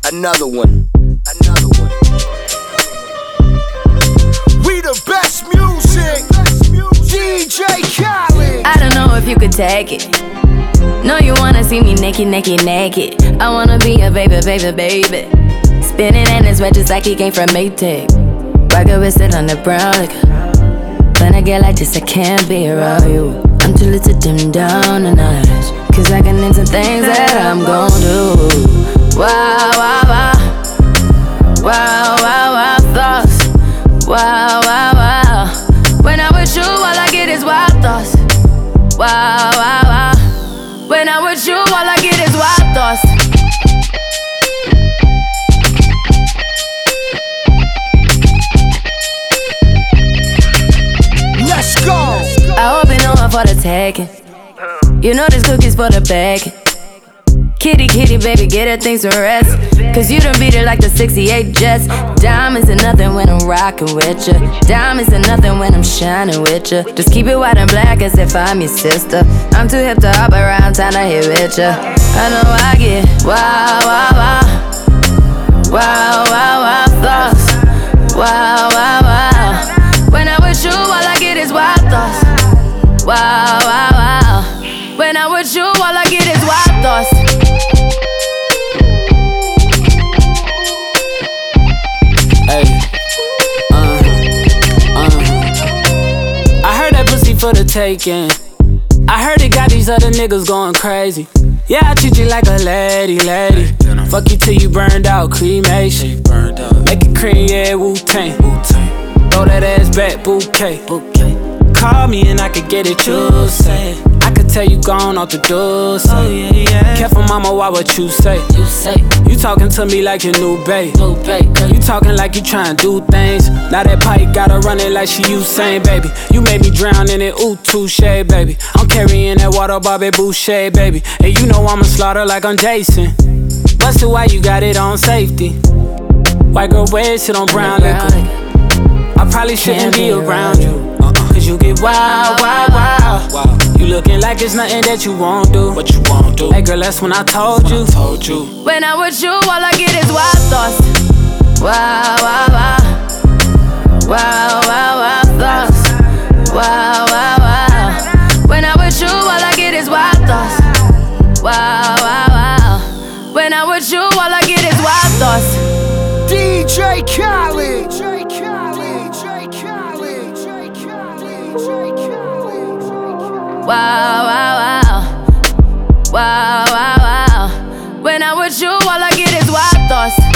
Another one. We the best music. DJ Khaled. I don't know if you could take it. No, you wanna see me naked, naked, naked. I wanna be a baby, baby, baby. Spinning in his red just like he came from Maytag. Rocket with it on the brown liquor. When I get like this, I can't be around you. I'm too little to dim down a notch, cause I can into things that I'm gon' do. Wow, wow, wow. Wow, wow, wow, thoughts. Wow, wow, wow. When I'm with you, all I get is wild thoughts. Wow, wow, wow. When I'm with you, all I get is wild thoughts. Let's go. I hope you know I'm for the taking. You know this cookie's for the baking. Kitty, kitty, baby, get her things to rest. Cause you done beat it like the 68 Jets. Diamonds are nothing when I'm rockin' with ya. Diamonds are nothing when I'm shining with ya. Just keep it white and black as if I'm your sister. I'm too hip to hop around town to hit with ya. I know I get wow, wow, wow. Wow, wow, wow, thoughts. Wow, wow, wow. When I'm with you, all I get is wild thoughts. Wow, wow, wow. When I'm with you, all I get is wild thoughts. I heard that pussy for the taking. I heard it got these other niggas going crazy. Yeah, I treat you like a lady, lady. Fuck you till you burned out, cremation. Make it cream, yeah, Wu-Tang. Throw that ass back, bouquet. Call me and I could get it, you say. I could tell you gone off the door, say. Oh, yeah, yeah. Careful, mama, why what you say? You talking to me like your new babe. You talking like you trying to do things. Now that pipe gotta run it like she Usain, baby. You made me drown in it, ooh, touche, baby. I'm carrying that water, Bobby Boucher, baby. And you know I'ma slaughter like I'm Jason. Busted, why you got it on safety? White girl wear shit on brown liquor. I probably shouldn't be around you. Cause you get wild, wild, wild. You looking like it's nothing that you won't do. What you won't do? Hey girl, that's when I told you. When I'm with you, all I get is wild thoughts. Wow, wow, wow. Wow, wow, wow, thoughts. Wow, wow, wow. When I'm with you, all I get is wild thoughts. Wow, wow, wow. When I'm with you, all I get is wild thoughts. DJ Khaled. Wow, wow, wow. Wow, wow, wow. When I'm with you, all I get is wild thoughts.